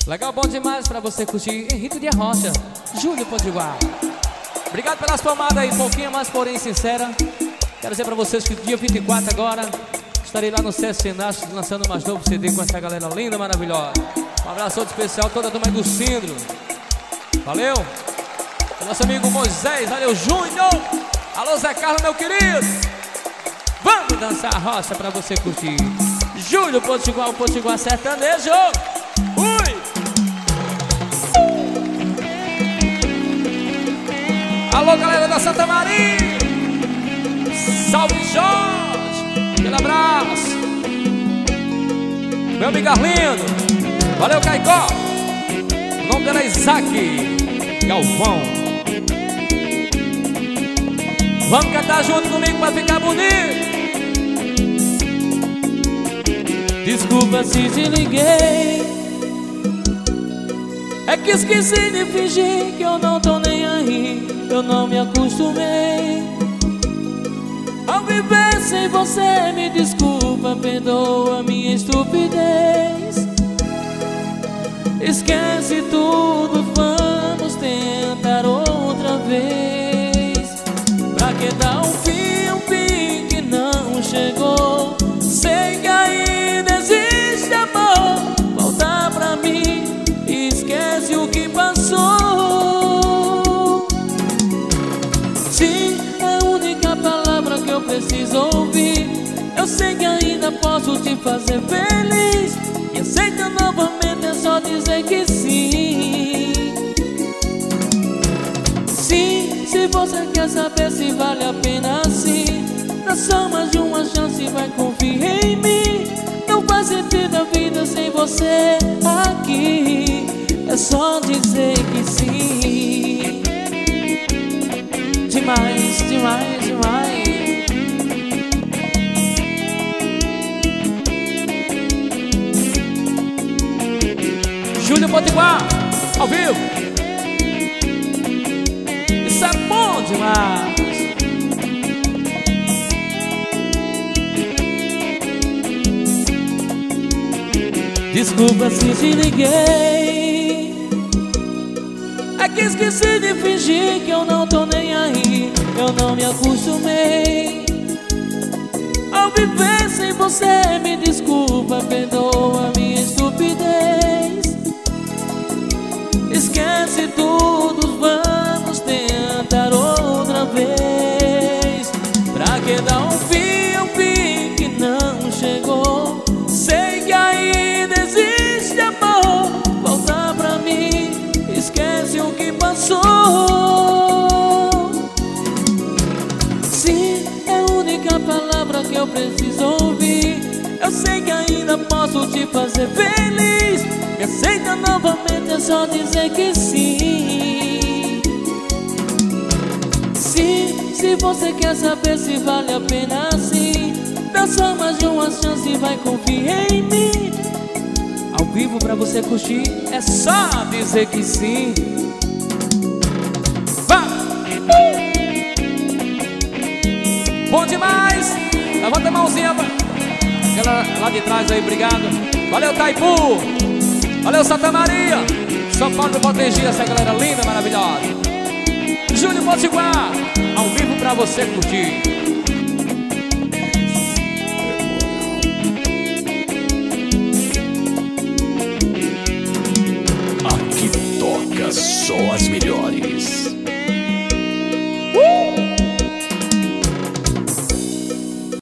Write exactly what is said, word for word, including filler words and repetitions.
Legal, bom demais pra você curtir. Henrique de Rocha, Júlio Potiguar. Obrigado pelas palmadas aí, pouquinho mais, porém sincera. Quero dizer pra vocês que dia vinte e quatro agora estarei lá no César Sinastro lançando mais novo C D com essa galera linda, maravilhosa. Um abraço todo especial, toda a turma aí do Cindro. Valeu. Nosso amigo Moisés, valeu, Júnior. Alô, Zé Carlos, meu querido. Vamos dançar a roça pra você curtir. Júlio Potiguar, o Potiguar sertanejo. Ui! Alô, galera da Santa Maria. Salve, Jorge. Aquele abraço. Meu amigo Arlindo. Valeu, Caicó. O nome dela é Isaac Galvão. Vamos cantar junto comigo pra ficar bonito. Desculpa se te liguei, é que esqueci de fingir que eu não tô nem aí. Eu não me acostumei ao viver sem você. Me desculpa, perdoa minha estupidez. Esquece tudo, vamos tentar outra vez. Pra que dar um fim, um fim que não chegou? Sei que ainda existe amor. Volta pra mim, esquece o que passou. Sim, é a única palavra que eu preciso ouvir. Eu sei que ainda posso te fazer feliz. E aceita novamente, é só dizer que sim. Sim, se você quer saber se vale a pena assim, dá só mais de uma chance, vai confiar em mim. Não faz sentido a vida sem você aqui. É só dizer que sim. Demais, demais, demais. Júlio Potiguar, ao vivo. Isso é bom demais. Desculpa se te liguei, é que esqueci de fingir que eu não tô nem aí. Eu não me acostumei ao viver sem você. Me desculpa, perdoa minha estupidez. Esquece tudo, vamos tentar outra vez. Pra que dar um fim, um fim que não chegou? Sei que ainda existe amor. Volta pra mim, esquece o que passou. Sim, é a única palavra que eu preciso ouvir. Eu sei que ainda posso te fazer feliz. Me aceita novamente, é só dizer que sim. Sim, se você quer saber se vale a pena assim, dá só mais de uma chance e vai confiar em mim. Ao vivo pra você curtir, é só dizer que sim. Vá! Bom demais! Levanta a mãozinha pra aquela lá de trás aí, obrigado. Valeu, Taipu! Valeu, Santa Maria! São Paulo do Potengi, essa galera linda, maravilhosa. Júlio Potiguar, ao vivo pra você curtir. Aqui toca só as melhores.